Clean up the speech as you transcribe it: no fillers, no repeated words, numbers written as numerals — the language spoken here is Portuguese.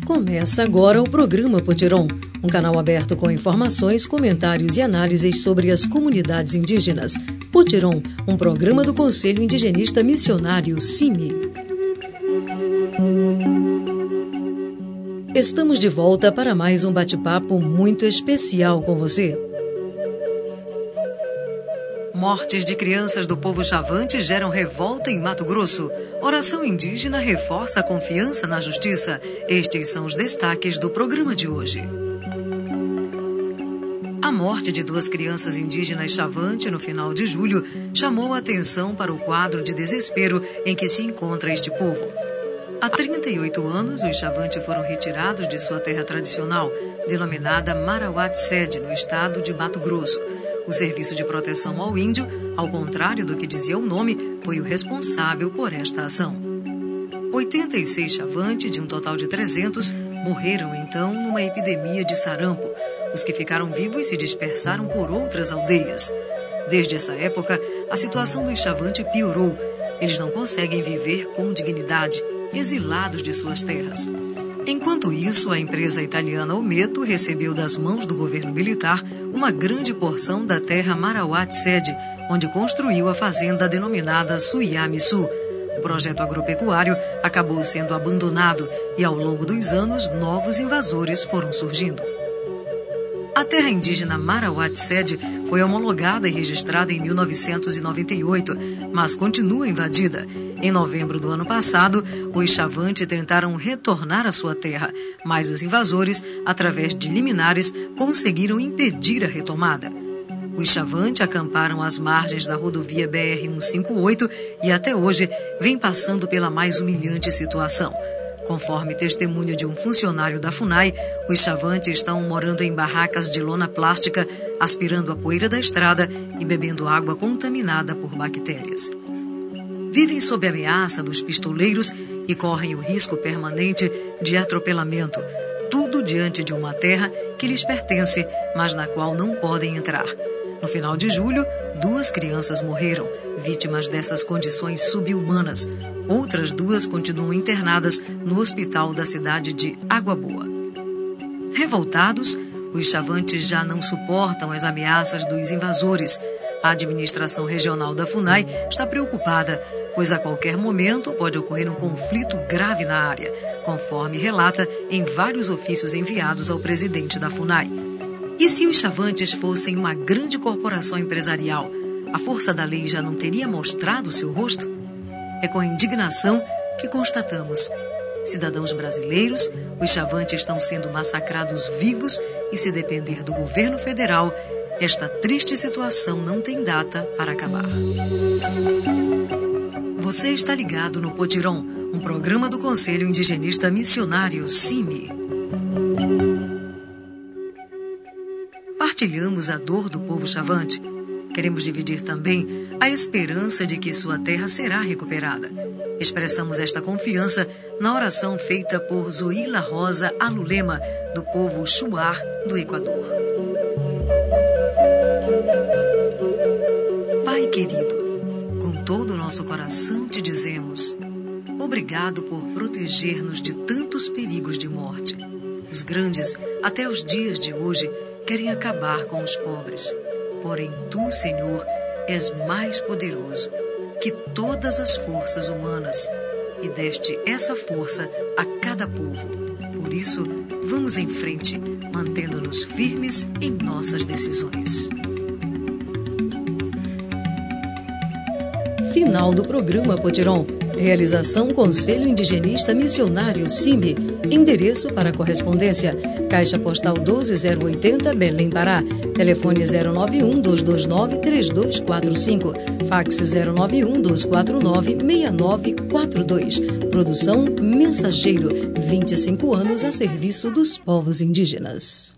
Começa agora o programa Potiron, um canal aberto com informações, comentários e análises sobre as comunidades indígenas. Potiron, um programa do Conselho Indigenista Missionário, CIMI. Estamos de volta para mais um bate-papo muito especial com você. Mortes de crianças do povo Chavante geram revolta em Mato Grosso. Oração indígena reforça a confiança na justiça. Estes são os destaques do programa de hoje. A morte de 2 crianças indígenas Chavante no final de julho chamou a atenção para o quadro de desespero em que se encontra este povo. Há 38 anos, os Chavante foram retirados de sua terra tradicional, denominada Marauá-Tsed, no estado de Mato Grosso. O Serviço de Proteção ao Índio, ao contrário do que dizia o nome, foi o responsável por esta ação. 86 Chavante, de um total de 300, morreram então numa epidemia de sarampo. Os que ficaram vivos se dispersaram por outras aldeias. Desde essa época, a situação dos Chavante piorou. Eles não conseguem viver com dignidade, exilados de suas terras. Enquanto isso, a empresa italiana Ometo recebeu das mãos do governo militar uma grande porção da terra Marauá-Tsed, onde construiu a fazenda denominada Suiá-Missu. O projeto agropecuário acabou sendo abandonado e, ao longo dos anos, novos invasores foram surgindo. A terra indígena Marauá-Tsed foi homologada e registrada em 1998, mas continua invadida. Em novembro do ano passado, os Chavante tentaram retornar à sua terra, mas os invasores, através de liminares, conseguiram impedir a retomada. Os Chavante acamparam às margens da rodovia BR-158 e até hoje vem passando pela mais humilhante situação. Conforme testemunho de um funcionário da FUNAI, os Chavante estão morando em barracas de lona plástica, aspirando a poeira da estrada e bebendo água contaminada por bactérias. Vivem sob a ameaça dos pistoleiros e correm o risco permanente de atropelamento, tudo diante de uma terra que lhes pertence, mas na qual não podem entrar. No final de julho, 2 crianças morreram, vítimas dessas condições subhumanas. Outras 2 continuam internadas no hospital da cidade de Água Boa. Revoltados, os Chavantes já não suportam as ameaças dos invasores. A administração regional da FUNAI está preocupada, pois a qualquer momento pode ocorrer um conflito grave na área, conforme relata em vários ofícios enviados ao presidente da FUNAI. E se os Chavantes fossem uma grande corporação empresarial, a força da lei já não teria mostrado seu rosto? É com indignação que constatamos. Cidadãos brasileiros, os Chavantes estão sendo massacrados vivos e, se depender do governo federal, esta triste situação não tem data para acabar. Você está ligado no Potiron, um programa do Conselho Indigenista Missionário, CIMI. Partilhamos a dor do povo Chavante. Queremos dividir também a esperança de que sua terra será recuperada. Expressamos esta confiança na oração feita por Zoila Rosa Alulema, do povo Shuar do Equador. Pai querido, com todo o nosso coração te dizemos: obrigado por proteger-nos de tantos perigos de morte. Os grandes, até os dias de hoje, querem acabar com os pobres. Porém, tu, Senhor, és mais poderoso que todas as forças humanas e deste essa força a cada povo. Por isso, vamos em frente, mantendo-nos firmes em nossas decisões. Final do programa Potiron. Realização Conselho Indigenista Missionário, CIMI. Endereço para correspondência: Caixa Postal 12080, Belém, Pará. Telefone 091-229-3245. Fax 091-249-6942. Produção Mensageiro. 25 anos a serviço dos povos indígenas.